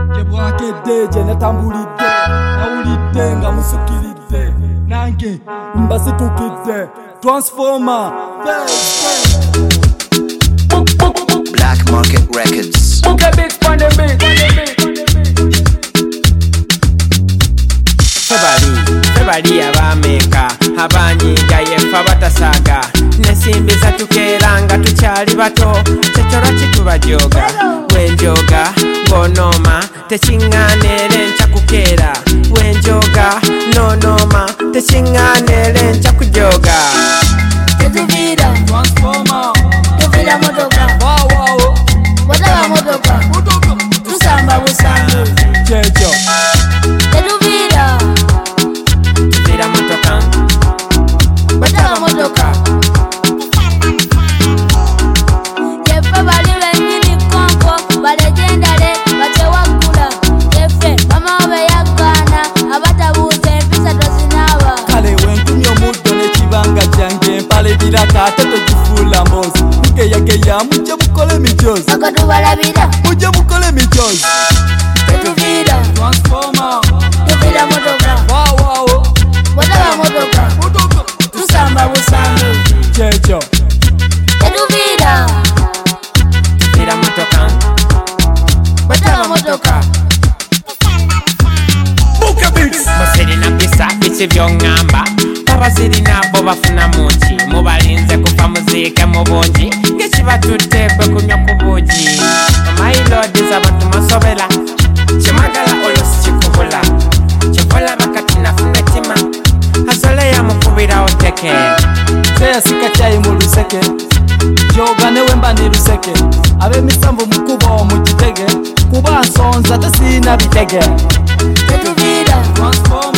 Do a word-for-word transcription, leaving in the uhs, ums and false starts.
Deje natambulidde nawulidde nga musukiridde nange mbasitukidde Transformer Black Market Records. Okay, big on the beat. Febali, Febali abameka abanyiga yefa batasaga nesimbi zatukeranga tukyali bato kyekyola kitubajoga wenjoga ngonoma tekiŋŋaanira enkya kukeera wenjoga nonoma tekiŋŋaanira enkya kujoga tetuvira Transformer tuvira motoka wow wataba motoka tusamba busambi kyekyo tetuvira tuvira motoka wataba motoka yefe bali benyini konko balegendale batewagula yefe mama obe yaggana abatabuuza empisa tozinaba kale wentumya omuddo nekibanga kyange empale biraka ate togifuula mboozi mugeyageya mujje mukole emijoozi akatubalabira mujje mukole emijoozi tetuvira Transformer tuvira motoka wow wataba motoka tusamba busambi kyekyo tetuvira tuvira motoka wataba motoka musirina bisa biki byoŋŋamba abazirina bo bafuna muki mubalinze kufa muziike mu bungi ng'ekibatutte kwe kunywa ku buugi omailodis abantu musobera kimagala olusi kikubula kikola bakati nafuna tima asole yamukubira oteke seyasika kyayi mu luseke joga ne wemba ne luseke ab'emisanvu mukubo mu kitege kuba nsonza tesiina bitege tetuvira Transformer